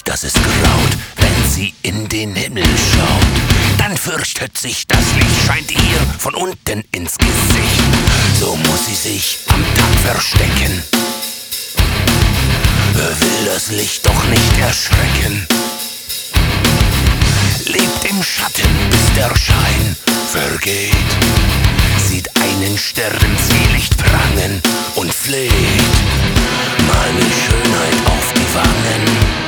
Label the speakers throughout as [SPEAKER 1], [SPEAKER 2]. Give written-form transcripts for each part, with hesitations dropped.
[SPEAKER 1] dass es graut, wenn sie in den Himmel schaut. Dann fürchtet sich, das Licht scheint ihr von unten ins Gesicht. So muss sie sich am Tag verstecken, will das Licht doch nicht erschrecken. Lebt im Schatten, bis der Schein vergeht, sieht einen Sternenseelicht prangen und fleht meine Schönheit auf die Wangen.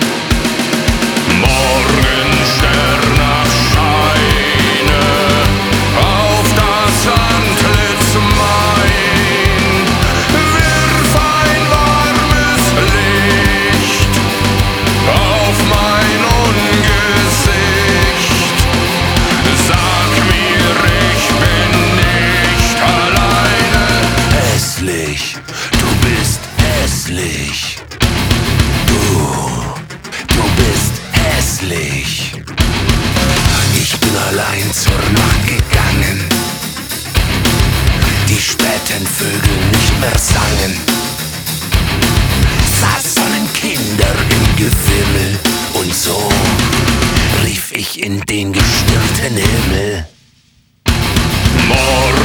[SPEAKER 1] Morgensterne scheine auf das Antlitz mein, wirf ein warmes Licht auf mein Ungesicht. Sag mir, ich bin nicht alleine. Hässlich, du bist hässlich. Du bist hässlich. Ich bin allein zur Nacht gegangen, die späten Vögel nicht mehr sangen. Saßen Kinder im Gewimmel und so rief ich in den gestirnten Himmel. Morgen